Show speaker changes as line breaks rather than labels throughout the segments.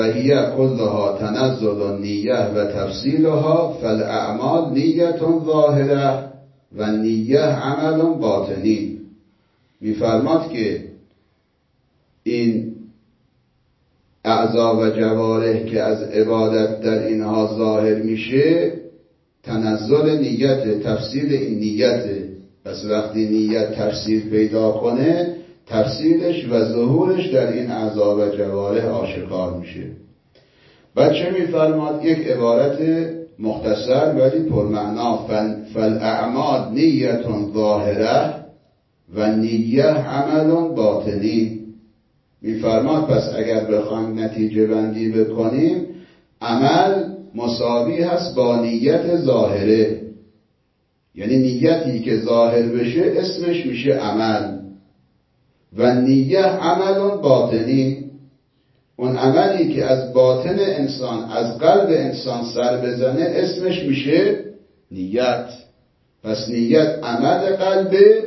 هی کلها تنزل نیه و تفصیلها فالاعمال نیت ظاهره و نیه عمل باطنی. میفرماد که این اعضا و جوارح که از عبادت در اینها ظاهر میشه تنزل نیت، تفصیل این نیته. پس وقتی نیت تفصیل پیدا کنه تفصیلش و ظهورش در این اعضا و جوارح آشکار میشه. بعد چه میفرماد؟ یک عبارت مختصر ولی پرمعنا، فالاعمال نیت ظاهره و نیه عمل باطنی. میفرماد پس اگر بخوایم نتیجه بندی بکنیم عمل مساوی هست با نیت ظاهره، یعنی نیتی که ظاهر بشه اسمش میشه عمل، و نیه عمل باطنی، اون عملی که از باطن انسان از قلب انسان سر بزنه اسمش میشه نیت. پس نیت عمل قلبه،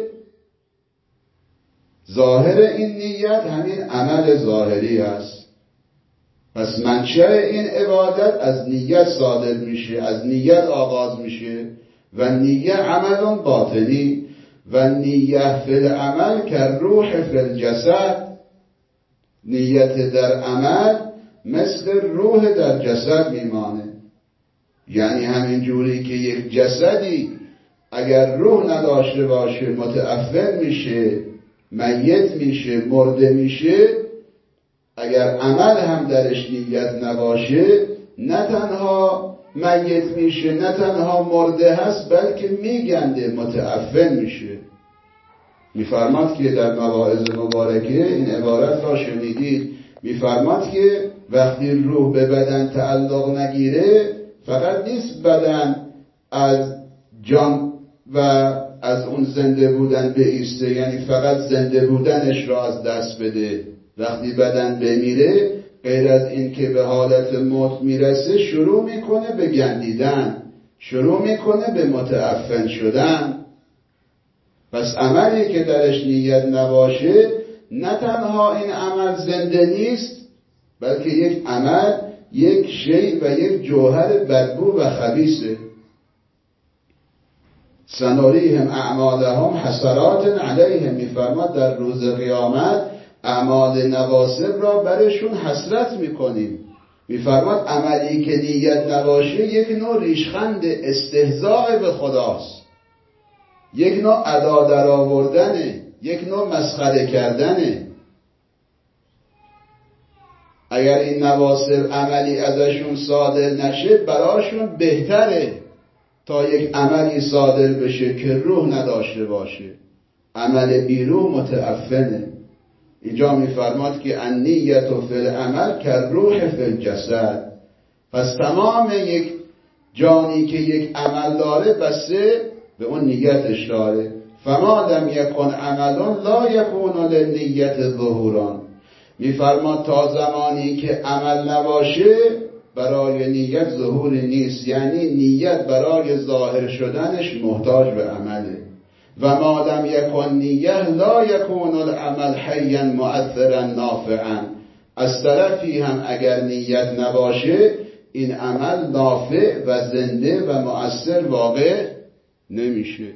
ظاهر این نیت همین عمل ظاهری است. پس منشأ این عبادت از نیت صادر میشه، از نیت آغاز میشه و نیت عمل باطنی و نیت فی العمل که روح فی الجسد. نیت در عمل مثل روح در جسد میمانه، یعنی همین جوری که یک جسدی اگر روح نداشته باشه متعفن میشه، میت میشه، مرده میشه، اگر عمل هم درش نیت نباشه نه تنها میت میشه نه تنها مرده هست بلکه میگنده، متعفن میشه. میفرماد که در مواعظ مبارکه این عبارت را شنیدید، میفرماد که وقتی روح به بدن تعلق نگیره فقط نیست بدن از جان و از اون زنده بودن بایسته، یعنی فقط زنده بودنش را از دست بده. وقتی بدن بمیره غیر از این که به حالت موت میرسه شروع میکنه به گندیدن، شروع میکنه به متعفن شدن. پس عملی که درش نیت نباشه نه تنها این عمل زنده نیست بلکه یک عمل یک شیء و یک جوهر بدبو و خبیثه. سنریهم اعمالهم حسرات علیهم، میفرماد در روز قیامت اعمال نواسب را برشون حسرت میکنیم. میفرماد عملی که نیت نباشه یک نوع ریشخند استهزاء به خداست، یک نوع ادا در آوردنه، یک نوع مسخره کردنه. اگر این نواسب عملی ازشون صادر نشه براشون بهتره تا یک عملی صادر بشه که روح نداشته باشه. عمل بی روح متعفنه. اینجا میفرماد که النیت فی العمل که روح فی الجسد. پس تمام یک جانی که یک عمل داره بسته به اون نیتش داره. فما لم یکن عمل لا یکون للنیت ظهوران. میفرماد تا زمانی که عمل نباشه برای نیت ظهوری نیست، یعنی نیت برای ظاهر شدنش محتاج به عمله. و ما لم یکن نیه لا یکون العمل حیا مؤثرا نافعا. از طرفی هم اگر نیت نباشه این عمل نافع و زنده و مؤثر واقع نمیشه.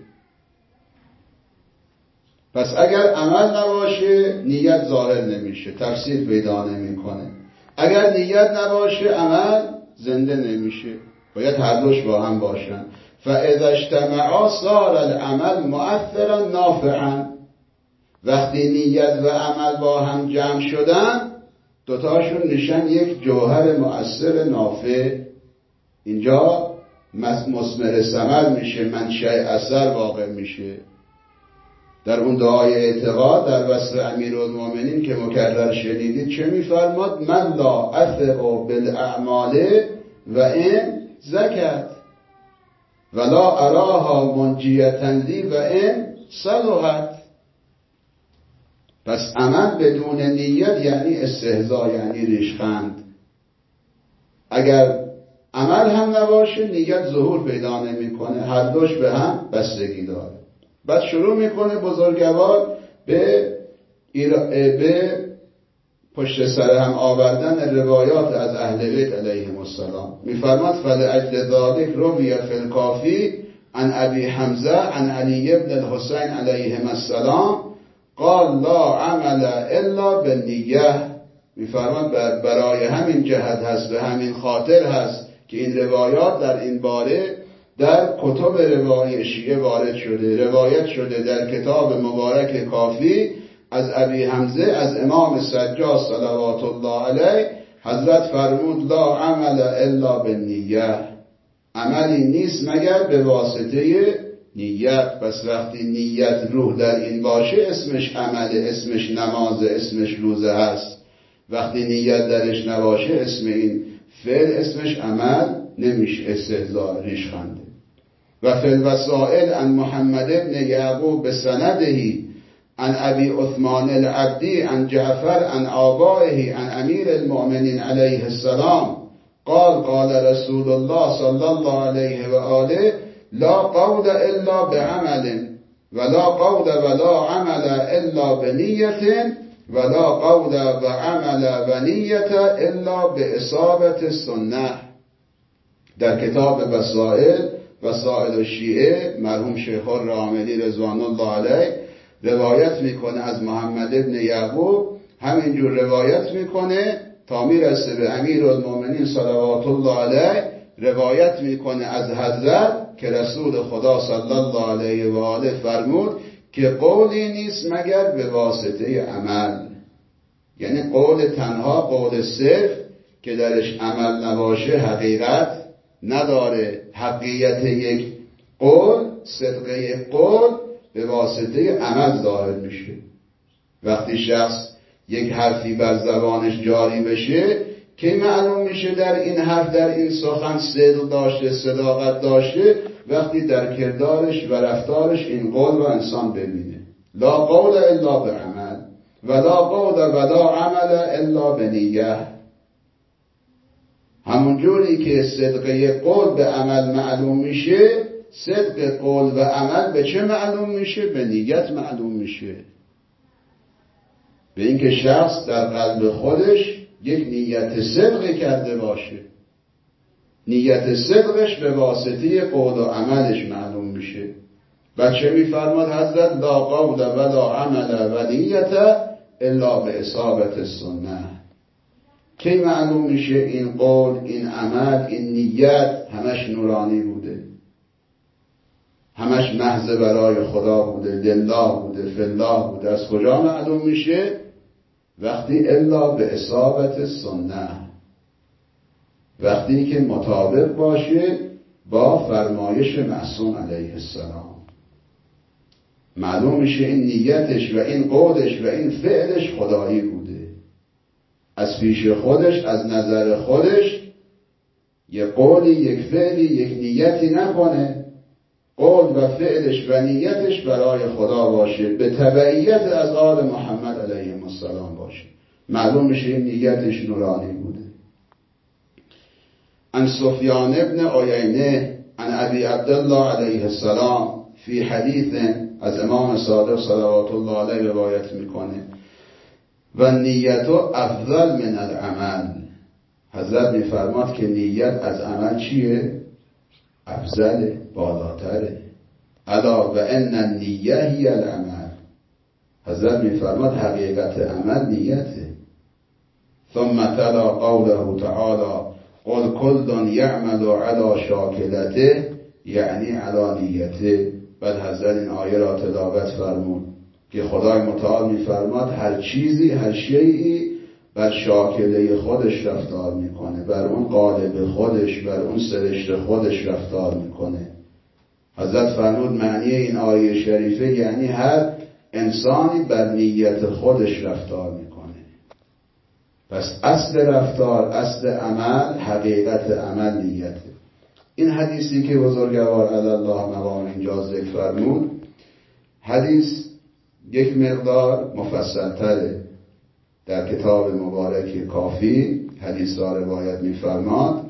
پس اگر عمل نباشه نیت ظاهر نمیشه، تفسیر پیدا نمیکنه. اگر نیت نباشه عمل زنده نمیشه. باید هر دوش با هم باشن. فاذا اجتمعا صار العمل مؤثرا نافعا. وقتی نیت و عمل با هم جمع شدن دوتاشون میشن یک جوهر مؤثر نافع. اینجا مثمر ثمر میشه، منشأ اثر واقع میشه. در اون دعای اعتقاد در وصف امیرالمومنین که مکرر شنیدید چه میفرماد؟ من لا اثق بالاعمال و این زکت ولا اراها منجیتا لی و این صلحت. پس عمل بدون نیت یعنی استهزاء، یعنی ریشخند. اگر عمل هم نباشه نیت ظهور پیدا نمیکنه، هر دوش به هم بستگی داره. بعد شروع میکنه بزرگوار به پشت سر هم آوردن روایات از اهل بیت علیهم السلام. میفرماد فلأجل ذلک روی فی الکافی عن ابی حمزه عن علی بن الحسین علیهم السلام قال لا عمل الا بالنیه. میفرماد برای همین جهت هست، به همین خاطر هست که این روایات در این باره در کتب روایی شیعه وارد شده، روایت شده در کتاب مبارک کافی از ابی حمزه از امام سجاد صلوات الله علیه. حضرت فرمود لا عمل الا بالنیه، عملی نیست مگر به واسطه نیت. پس وقتی نیت روح در این باشه اسمش عمله، اسمش نمازه، اسمش روزه هست. وقتی نیت درش نباشه اسم این فعل اسمش عمل نمیشه، استهزاء، ریشخنده. و فی الوسائل عن محمد بن یعقوب بسندهی عن ابی عثمان العبدی عن جعفر عن آبائه عن امیر المؤمنین علیه السلام قال قال رسول الله صلی الله علیه و آله لا قول الا بعمل ولا قول ولا عمل الا بنیة ولا قول و عمل و نیت الا باصابة السنه. در کتاب وسائل الشیعه مرحوم شیخ الراملی رضوان الله علیه روایت میکنه از محمد ابن یعقوب، همینجور روایت میکنه تا میرسه به امیر المؤمنین صلوات الله علیه، روایت میکنه از حضرت که رسول خدا صلی الله علیه و آله فرمود که قولی نیست مگر به واسطه عمل. یعنی قول تنها، قول صرف که درش عمل نباشه حقیقت نداره. حقیقت یک قول، صدق یک قول به واسطه عمل ظاهر میشه. وقتی شخص یک حرفی بر زبانش جاری بشه که معلوم میشه در این حرف، در این سخن صدق داشته، صداقت داشته، وقتی در کردارش و رفتارش این قول و انسان ببینه. لا قول الا بعمل ولا قول ولا عمل الا بنیه. همون جوری که صدق قول به عمل معلوم میشه، صدق قول و عمل به چه معلوم میشه؟ به نیت معلوم میشه. به اینکه شخص در قلب خودش یک نیت صدق کرده باشه. نیت صدقش به واسطه قول و عملش معلوم میشه. و چه میفرماد حضرت؟ لا قول ولا عمل و نیت الا به اصابت السنه. کی معلوم میشه این قول، این عمل، این نیت همش نورانی بوده، همش محض برای خدا بوده، لله بوده، فالله بوده. از کجا معلوم میشه؟ وقتی الا به اصابت السنه، وقتی که مطابق باشه با فرمایش معصوم علیه السلام. معلوم میشه این نیتش و این قولش و این فعلش خدایی بوده، از پیش خودش، از نظر خودش یک قولی، یک فعلی، یک نیتی نکنه. قول و فعلش و نیتش برای خدا باشه، به تبعیت از آل محمد علیه السلام باشه. معلوم میشه این نیتش نورانی بوده. عن سفیان ابن عیینه عن ابی عبدالله علیه السلام فی حدیث، از امام صادق صلوات الله علیه روایت میکنه و نیت افضل من العمل. حضرت میفرماد که نیت از عمل چیه؟ افضل، بالاتره. الا و ان النیه هی العمل. حضرت میفرماد حقیقت عمل نیته. ثم تلا قوله تعالی قل کل یعمل علی شاکلته، یعنی علی نیته. بعد حضرت این آیه را تلاوت فرمود که خدای متعال میفرماد هر چیزی، هر شیئی بر شاکله خودش رفتار میکنه، بر اون قالب خودش، بر اون سرشت خودش رفتار میکنه. حضرت فرمود معنی این آیه شریفه یعنی هر انسانی بر نیت خودش رفتار میکنه. پس اصل رفتار، اصل عمل، حقیقت عمل نیته. این حدیثی که بزرگوار علی الله مقام اینجا ذکر فرمود، حدیث یک مقدار مفصل تره. در کتاب مبارک کافی حدیث را روایت می‌فرماد.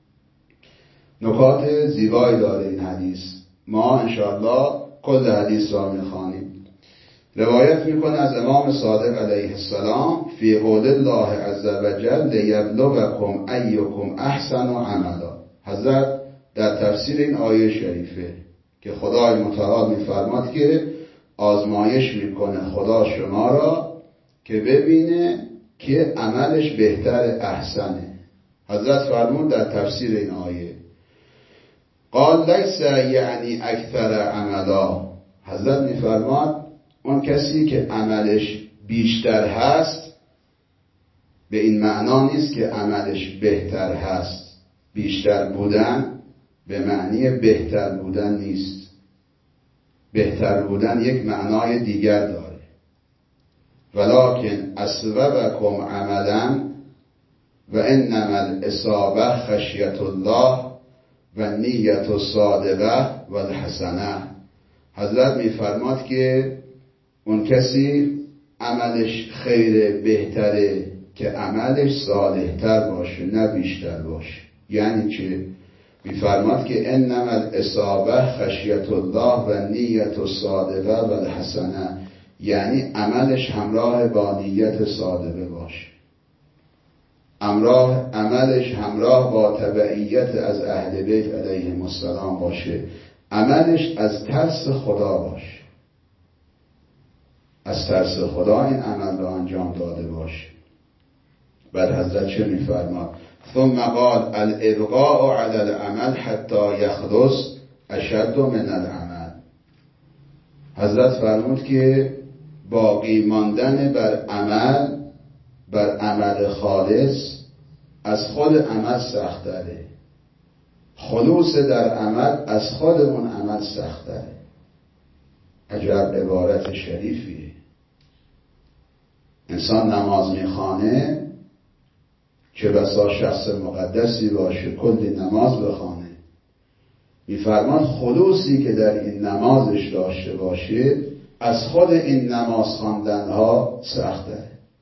نکات زیبایی داره این حدیث. ما انشاءالله کل حدیث را می‌خوانیم. روایت میکنه از امام صادق علیه السلام فی قول الله عز وجل لیبلوکم ایکم احسن عملا. حضرت در تفسیر این آیه شریفه که خدای متعال میفرماد که آزمایش میکنه خدا شما را که ببینه که عملش بهتر احسنه. حضرت فرمود در تفسیر این آیه قال لیس یعنی اکثر عملا. حضرت میفرماد اون کسی که عملش بیشتر هست به این معنا نیست که عملش بهتر هست. بیشتر بودن به معنی بهتر بودن نیست. بهتر بودن یک معنای دیگر داره. ولکن اصوبکم عملا و انما الاصابه خشیت الله و نیت الصادقه و الحسنه. حضرت میفرماد که اون کسی عملش خیر بهتره که عملش صالحتر باشه نه بیشتر باشه. یعنی چه؟ میفرماد که انما الاصابه خشیت الله و نیت الصادقه و الحسنه، یعنی عملش همراه با نیت صادقه باشه، عملش همراه با تبعیت از اهل بیت علیهم السلام باشه، عملش از ترس خدا باشه، از ترس خدا این عمل را انجام داده باشه. بعد حضرت چه میفرماد؟ ثم قال الابقاء علی العمل حتی یخلص اشد من العمل. حضرت فرمود که باقی ماندن بر عمل خالص از خود عمل سخت‌تره. خلوص در عمل از خود اون عمل سخت‌تره. عجب عبارت شریفیه. انسان نماز میخوانه، چه بسا شخص مقدسی باشه کلی نماز بخوانه، میفرمان خلوصی که در این نمازش داشته باشه از خود این نماز خواندنها سخت‌تره.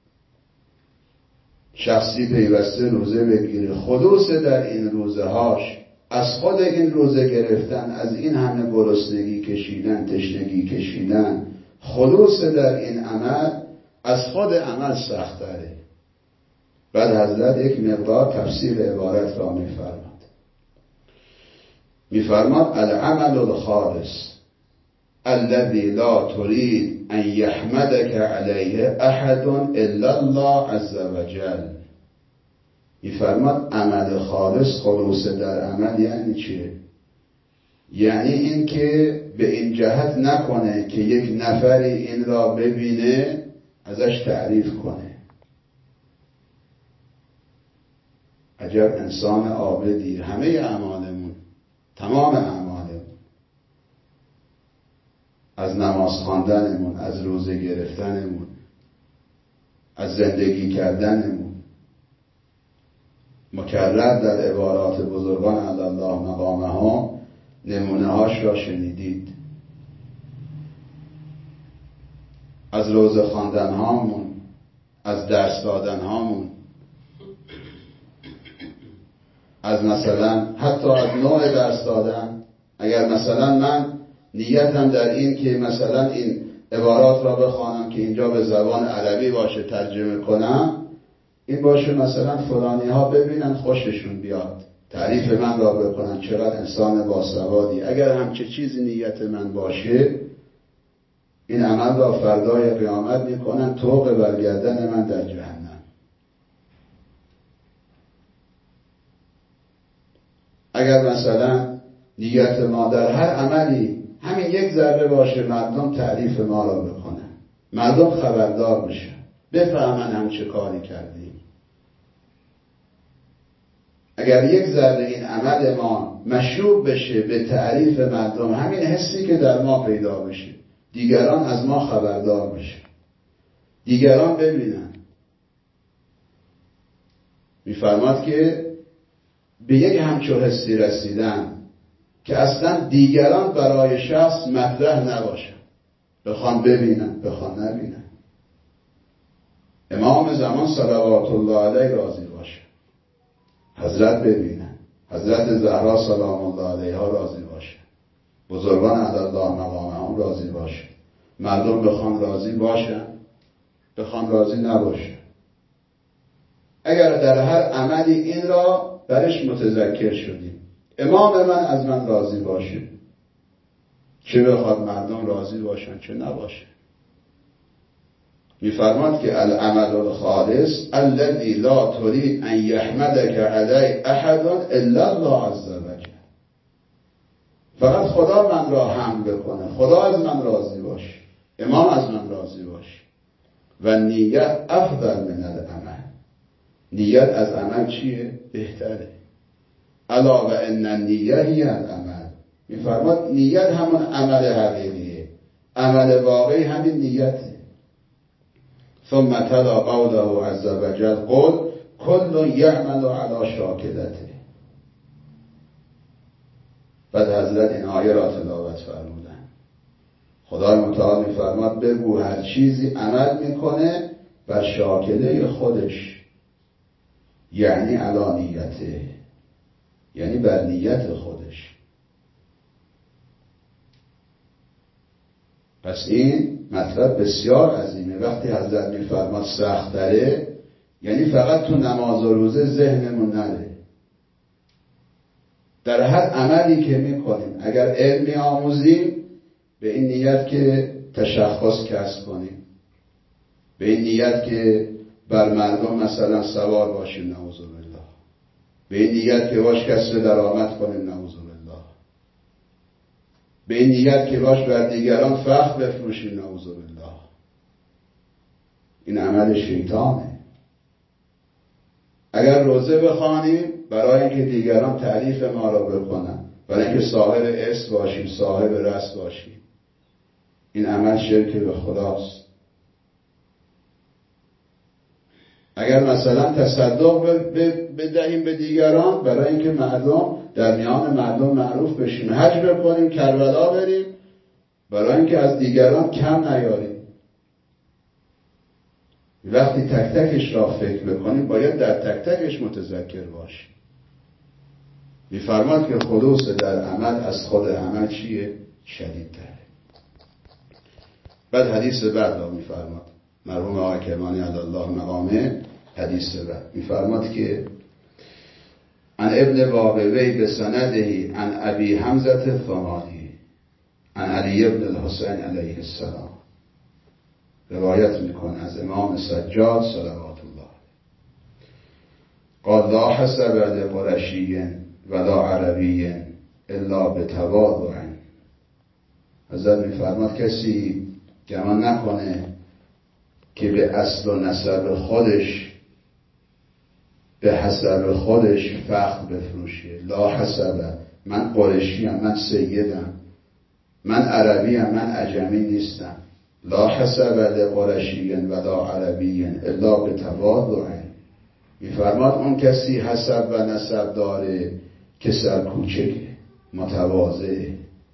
شخصی پیوسته روزه بگیره، خلوص در این روزه هاش از خود این روزه گرفتن، از این همه گرسنگی کشیدن، تشنگی کشیدن، خلوص در این عمل از خود عمل سخت‌تره. بعد حضرت یک مقدار تفسیر عبارت را میفرماد العمل الخالص الذي لا تريد ان يحمدك عليه احد الا الله عز وجل. میفرماد عمل خالص، خلوص در عمل یعنی چیه؟ یعنی این که به این جهت نکنه که یک نفری این را ببینه ازش تعریف کنه. عجب انسان عابدی. همه اعمالمون، تمام اعمالمون، از نماز خواندنمون، از روزه گرفتنمون، از زندگی کردنمون، مکرر در عبارات بزرگان علی الله مقامهم نمونه هاش را شنیدید. از روزه خواندن هامون، از درس دادن هامون، از مثلا حتی از نوع درس دادن. اگر مثلا من نیتم در این که مثلا این عبارات را بخوانم که اینجا به زبان عربی باشه ترجمه کنم، این باشه مثلا فلانی ها ببینن خوششون بیاد، تعریف من را بکنن چقدر انسان باسوادی. اگر همچه چیزی نیت من باشه، این عمل را فردای قیامت میکنن طوق برگردن من در جهنم. اگر مثلا نیت ما در هر عملی همین یک ذره باشه، مردم تعریف ما را بکنن، مردم خبردار بشن، بفهمن هم چه کاری کردیم. اگر یک ذره این عمل ما مشروب بشه به تعریف مردم، همین حسی که در ما پیدا بشه، دیگران از ما خبردار بشن، دیگران ببینن. میفرماد که به یک همچو حسی رسیدن که اصلا دیگران برای شخص مطرح نباشن، بخوان ببینن بخوان نبینن. امام زمان صلوات الله علیه راضی باشه، حضرت ببینن، حضرت زهرا سلام الله علیها راضی باشه، بزرگان علی الله مقامهم راضی باشه، مردم بخوان راضی باشن، بخوان راضی نباشن. اگر در هر عملی این را برش متذکر شدیم، امام من از من راضی باشه، چه بخواد مردم راضی باشن چه نباشه. میفرماد که العمل الخالص الذي لا تريد ان يحمدك عليه احد الا الله عز وجل. فقط خدا من را حمد بکنه، خدا از من راضی باشه، امام از من راضی باشه. و نیت افضل من العمل، نیت از عمل چیه؟ بهتره. الا و ان النیه هی العمل. میفرماد نیت همون عمل حقیقیه، عمل واقعی همین نیته. ثم تلا قوله عز وجل قل كل يعمل على شاکلته. بعد حضرت این آیه را تلاوت فرمودن. خدای متعال میفرماد بگو هر چیزی عمل میکنه بر شاکله خودش، یعنی علی نیته، یعنی بر نیت خودش. پس این مطلب بسیار عظیمه. وقتی حضرت میفرماد سخت تره، یعنی فقط تو نماز و روزه ذهنمون نره. در هر عملی که میکنیم اگر علمی آموزیم، به این نیت که تشخص کسب کنیم، به این نیت که بر مردم مثلا سوار باشیم نعوذ بالله، به این نیت که باش کسب درآمد کنیم نعوذ بالله، به این نیت که باش بر دیگران فخر بفروشیم نعوذ بالله. این عمل شیطانه. اگر روزه بخوانیم برای اینکه دیگران تعریف ما را بکنن، برای اینکه صاحب اسم باشیم، صاحب رأس باشیم، این عمل شرک به خداست. اگر مثلا تصدق بدهیم به دیگران برای اینکه مردم در میان مردم معروف بشیم، حج بکنیم، کربلا بریم، برای اینکه از دیگران کم نیاریم. وقتی تک تکش را فکر بکنیم باید در تک تکش متذکر باشیم. میفرماد که خلوص در عمل از خود عمل چیه؟ شدیدتره. بعد حدیث بعد را میفرماد مرحوم آقای کرمانی علی الله مقامه. حدیث بعد میفرماد که عن ابن واقعی بسندهی عن ابی حمزه الثمانی عن علی ابن الحسین علیه السلام، روایت میکنه از امام سجاد صلوات الله قال لا حسب لقرشی ولا عربی الا بتواضع. حضرت میفرماد کسی گمان نکنه که به اصل و نسب خودش، به حسب خودش فخر بفروشه. لا حسب، من قریشیم، من سیدم، من عربیم، من عجمی نیستم. لا حسب لقرشی ولا عربی الا بتواضع. میفرماد اون کسی حسب و نسب داره که سرکوچکه، متواضعه.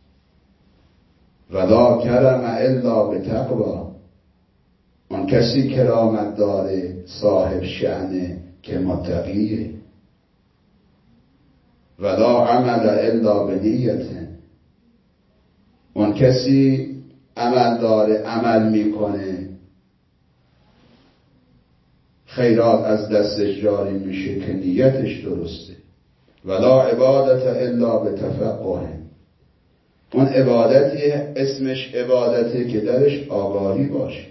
ولا کرم الا بتقوا، اون کسی کرامت داره، صاحب شأنه که متقیه. ولا عمل الا بنیته، اون کسی عمل داره، عمل میکنه، خیرات از دستش جاری میشه که نیتش درسته. ولا عبادت الا بتفقه، اون عبادتی اسمش عبادته که درش آگاهی باشه،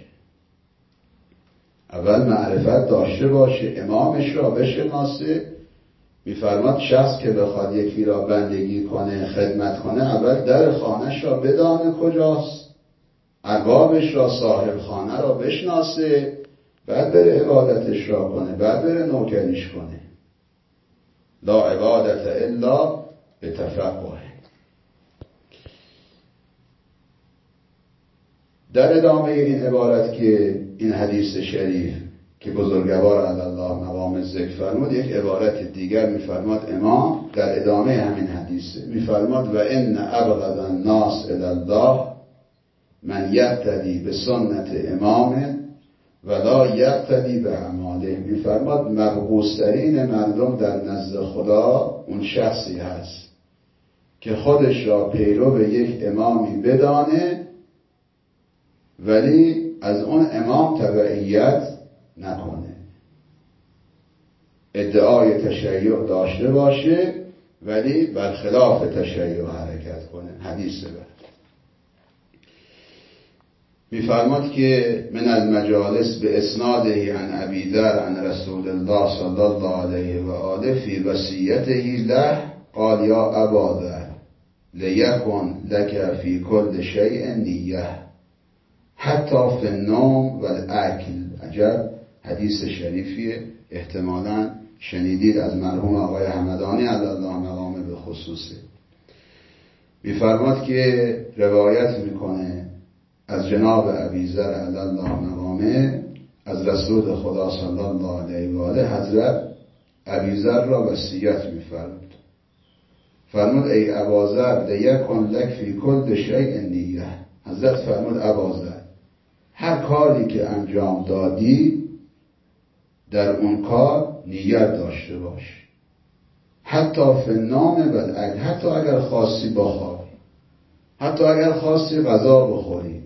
اول معرفت داشته باشه، امامش را بشناسه. میفرماد شخص که بخواد یکی را بندگی کنه، خدمت کنه، اول در خانهش را بدانه کجاست، اربابش را، صاحب خانه را بشناسه، بعد بره عبادتش را کنه، بعد بره نوکریش کنه. لا عبادت الا بتفقه. در ادامه این عبارت که این حدیث شریف که بزرگوار علی الله مقام ذکر فرمود، یک عبارت دیگر میفرماد امام در ادامه همین حدیث میفرماد و ان ابغض الناس الی الله من یقتدی به سنت امام ولا یقتدی به اعماله. میفرماد مبغوض‌ترین مردم در نزد خدا اون شخصی هست که خودش را پیرو به یک امامی بدانه ولی از اون امام تبعیت نکنه، ادعای تشیع داشته باشه ولی برخلاف تشیع حرکت کنه. حدیث بعد می‌فرماد که من المجالس به اسناده عن ابی ذر عن رسول الله صلی الله علیه و آله فی وصیته له قال یا ابا ذر لیکن لک فی کل شیء نیه حتی فی النوم والاکل. عجب حدیث شریفیه، احتمالاً شنیدید از مرحوم آقای حمدانی علی الله مقامه به خصوصه. می‌فرماد که روایت میکنه از جناب ابی ذر علی الله مقامه از رسول خدا صلی الله علیه و آله حضرت ابی ذر را وصیت می‌فرمود. فرمود ای ابا ذر لیکن لک فی کل شیء نیه. حضرت فرمود ابا ذر هر کاری که انجام دادی در اون کار نیت داشته باش، حتی فی النوم والاکل، حتی اگر خواستی بخوابی، حتی اگر خواستی غذا بخوری.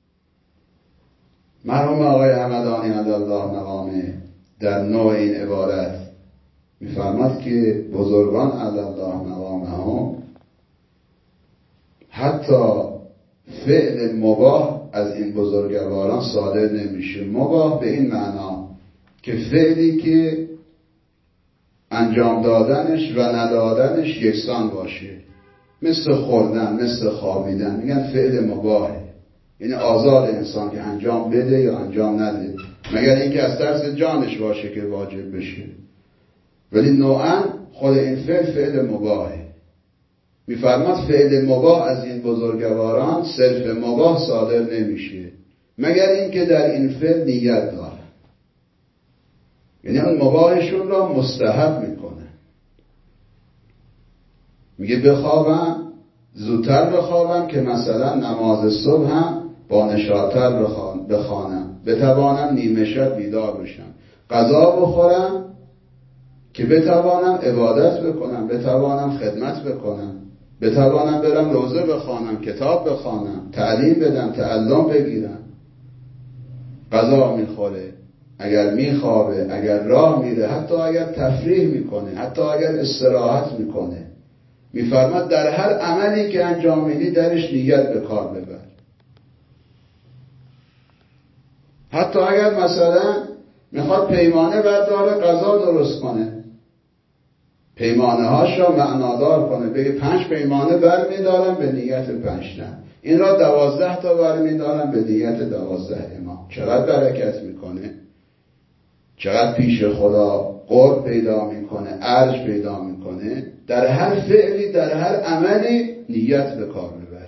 مرحوم آقای حمدانی علی الله مقامه در نوع این عبارت می‌فرماد که بزرگان علی الله مقامه هم حتی فعل مباح از این بزرگواران صادر نمیشه. مباح به این معنا که فعلی که انجام دادنش و ندادنش یکسان باشه، مثل خوردن، مثل خوابیدن، میگن فعل مباحه. یعنی آزاد انسان که انجام بده یا انجام نده، مگر اینکه از ترس جانش باشه که واجب بشه، ولی نوعاً خود این فعل مباحه. میفرماد فعل مباح از این بزرگواران صرف مباح صادر نمیشه مگر اینکه در این فعل نیت داره، یعنی اون مباحشون را مستحب میکنه. میگه بخوابم زودتر بخوابم که مثلا نماز صبح هم با نشاط‌تر بخوانم، بتوانم نیمه شب بیدار بشم، غذا بخورم که بتوانم عبادت بکنم، بتوانم خدمت بکنم، بتوانم برم روزه بخوانم، کتاب بخوانم، تعلیم بدم، تعلم بگیرم. غذا میخوره، اگر میخوابه، اگر راه میره، حتی اگر تفریح میکنه، حتی اگر استراحت میکنه، میفرماد در هر عملی که انجام میدی درش نیت به کار ببر. حتی اگر مثلا میخواد پیمانه برداره، غذا درست کنه، پیمانه هاش را معنادار کنه، بگه 5 پیمانه بر میدارم به نیت 5 نه، این را 12 تا بر میدارم به نیت 12 امام. چقدر برکت میکنه، چقدر پیش خدا قرب پیدا میکنه، ارج پیدا میکنه. در هر فعلی، در هر عملی نیت به کار میبره.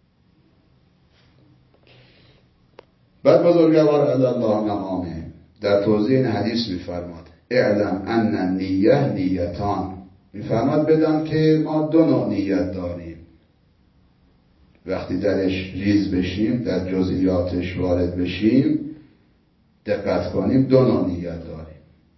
بعد بزرگوار علی الله مقامه در توضیح این حدیث میفرماد اعلم ان النیه نیتان. میفرماد بدان که ما 2 نوع نیت داریم. وقتی درش ریز بشیم، در جزئیاتش وارد بشیم، دقت کنیم، 2 نوع نیت داریم.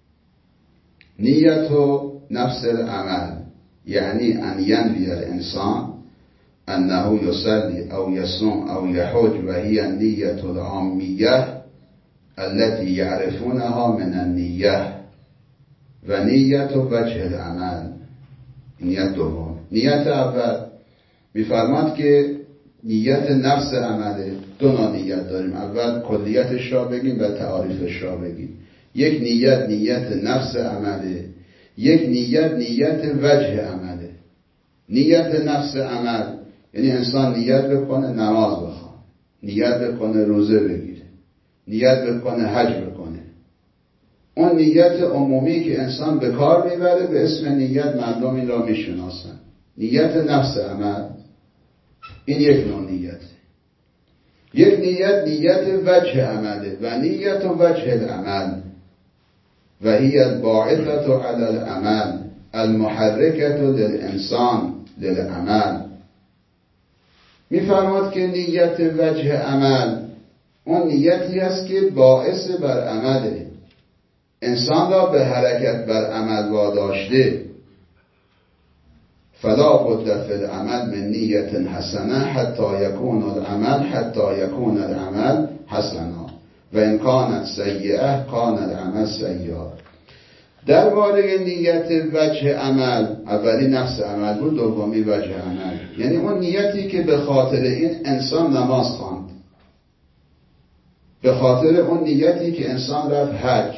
نیت و نفس العمل، یعنی ان ینوی الانسان انه یصلی او یصوم او یحج و هی النیت العامیه التي یعرفونها من النیه و نیت وجه العمل. نیت دوم. نیت اول میفرماد که نیت نفس عمله. 2 نوع نیت داریم، اول کلیتش را بگیم و تعاریفش را بگیم. یک نیت نفس عمله، یک نیت وجه عمله. نیت نفس عمل یعنی انسان نیت بکنه نماز بخواد، نیت بکنه روزه بگیره، نیت بکنه حج بکنه. اون نیت عمومی که انسان به کار میبره به اسم نیت، مردم این را میشناسن. نیت نفس عمل، این یک نوع نیت. یک نیت وجه عمله و نیت وجه العمل و هی الباعثة علی العمل المحرکة للانسان للعمل. میفرماد که نیت وجه عمل اون نیتی است که باعث بر عمله، انسان را به حرکت بر عمل واداشته. فلا بد فی العمل من نیت حسنه حتی یکون العمل حسنا و ان کانت سیئه کان العمل سیئا. درباره نیت وجه عمل، اولی نفس عمل بود، دومی وجه عمل، یعنی اون نیتی که به خاطر این انسان نماز خواند، به خاطر اون نیتی که انسان رفت حج.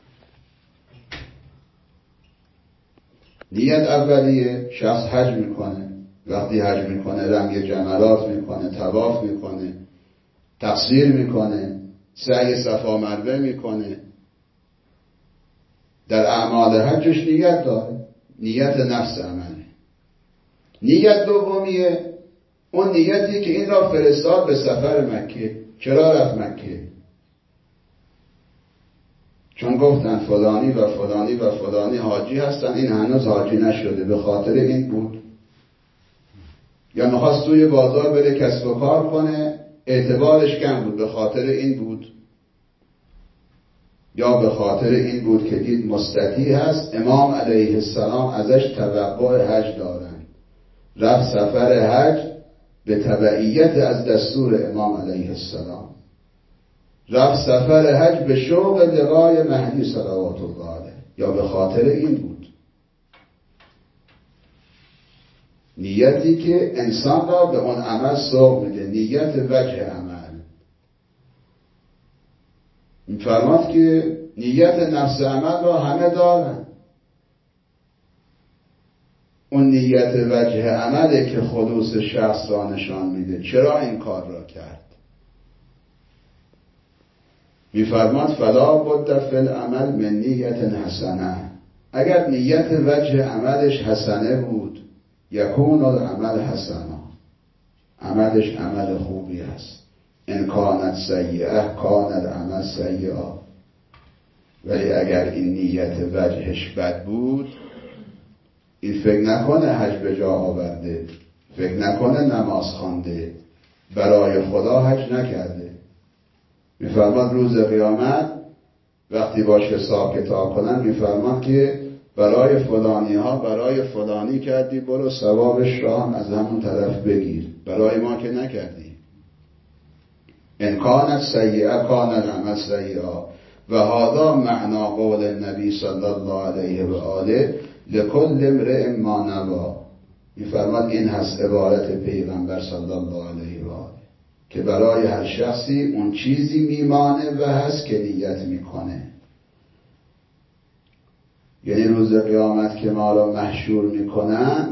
نیت اولیه، شخص حج میکنه، وقتی حج میکنه رمی جمرات میکنه، طواف میکنه، تقصیر میکنه، سعی صفا مروه میکنه، در اعمال حجش نیت داره، نیت نفس عمله. نیت دومیه، اون نیتی که این را فرستاد به سفر مکه. چرا رفت مکه؟ چون گفتن فلانی و فلانی و فلانی حاجی هستن، این هنوز حاجی نشده، به خاطر این بود. یا میخواست توی بازار بره کسب و کار کنه، اعتبارش کم بود، به خاطر این بود. یا به خاطر این بود که دید مستطیع هست، امام علیه السلام ازش توقع حج دارن، رفت سفر حج به تبعیت از دستور امام علیه السلام، رفت سفر حج به شوق لقای مهدی صلوات الله علیه. یا به خاطر این بود. نیتی که انسان را به اون عمل سوق میده، نیت وجه عمل. میفرماد که نیت نفس عمل را همه دارن، اون نیت وجه عمله که خلوص شخص را نشان میده. چرا این کار را کرد؟ میفرماد فلا بد فی العمل من نیت حسنه. اگر نیت وجه عملش حسنه بود، یکون العمل حسنا، عملش عمل خوبی هست. ان کانت سیئه کان العمل سیئا. ولی اگر این نیت وجهش بد بود، این فکر نکنه حج به جا آورده، فکر نکنه نماز خوانده، برای خدا حج نکرده. میفرماد روز قیامت وقتی باش حساب کتاب کنن، میفرماد که برای فلانی ها برای فلانی کردی، برو ثوابش را هم از همون طرف بگیر، برای ما که نکردی. ان کانت سیئه کان العمل سیئا. و هذا معنا قول النبی صلی الله علیه و آله لکل امرئ ما نوا. میفرماد این هست عبارت پیغمبر صلی الله علیه و آله، که برای هر شخصی اون چیزی میمانه و هست که نیت میکنه. یعنی روز قیامت که ما را محشور میکنن،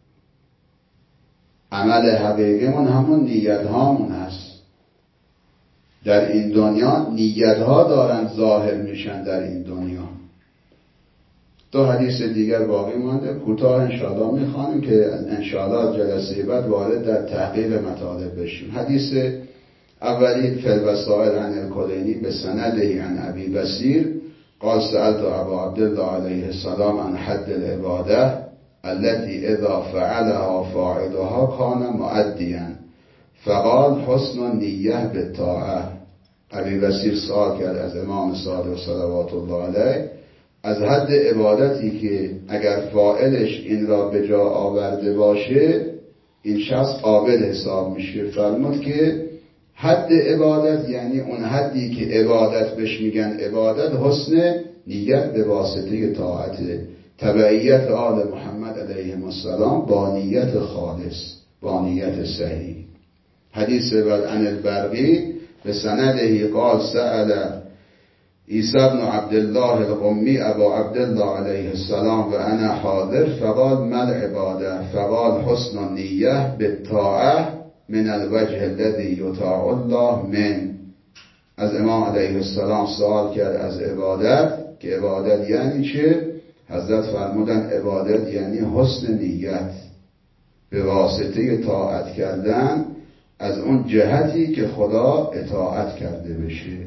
عمل حقیقیمون همون نیت هامون هست. در این دنیا نیت ها دارن ظاهر میشن. در این دنیا دو حدیث دیگر باقی مانده، کوتاه انشاءالله میخوانیم که انشاءالله جلسه بعد وارد در تحقیق مطالب بشیم. حدیث اولی فی الوسائل عن الکلینی به سنده عن ابی بصیر قال سألت ابا عبدالله علیه السلام عن حد العباده التي اذا فعلها فاعلها کان مؤدیا فقال حسن النیه بالطاعه. ابی بصیر سوال کرد از امام صادق صلوات الله علیه از حد عبادتی که اگر فاعلش این را به جا آورده باشه این شخص عابد حساب میشه. فرمود که حد عبادت یعنی اون حدی که عبادت بهش میگن عبادت، حسن نیت به واسطه طاعت، تبعیت آل محمد علیهم السلام با نیت خالص، با نیت صحیح. حدیث بعد عن البرقی به سنده قال سأل عیسی بن عبدالله القمی ابا عبدالله علیه السلام و انا حاضر فقال ما العباده فقال حسن النیه بالطاعه من الوجه الذي یطاع الله من. از امام علیه السلام سوال کرد از عبادت که عبادت یعنی چه؟ حضرت فرمودن عبادت یعنی حسن نیت به واسطه طاعت کردن از اون جهتی که خدا اطاعت کرده بشه.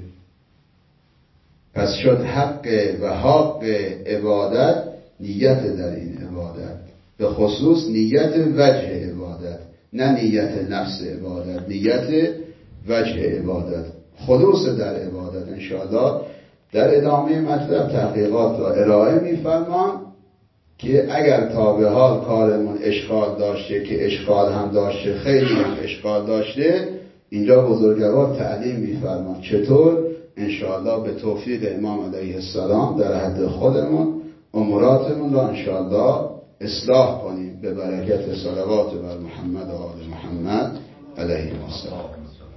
پس شد حق و حق عبادت نیت در این عبادت، به خصوص نیت وجه عبادت، نه نیت نفس عبادت، نیت وجه عبادت، خلوص در عبادت. انشاءالله در ادامه مطلب تحقیقات را ارائه می‌فرمان که اگر تا به حال کارمون اشکال داشته، که اشکال هم داشته، خیلی هم اشکال داشته، اینجا بزرگوار تعلیم می‌فرمان چطور انشاءالله به توفیق امام علیه السلام در حد خودمون اموراتمون را انشاءالله اصلاح کنیم به برکت صلوات بر محمد و آل محمد علیه السلام.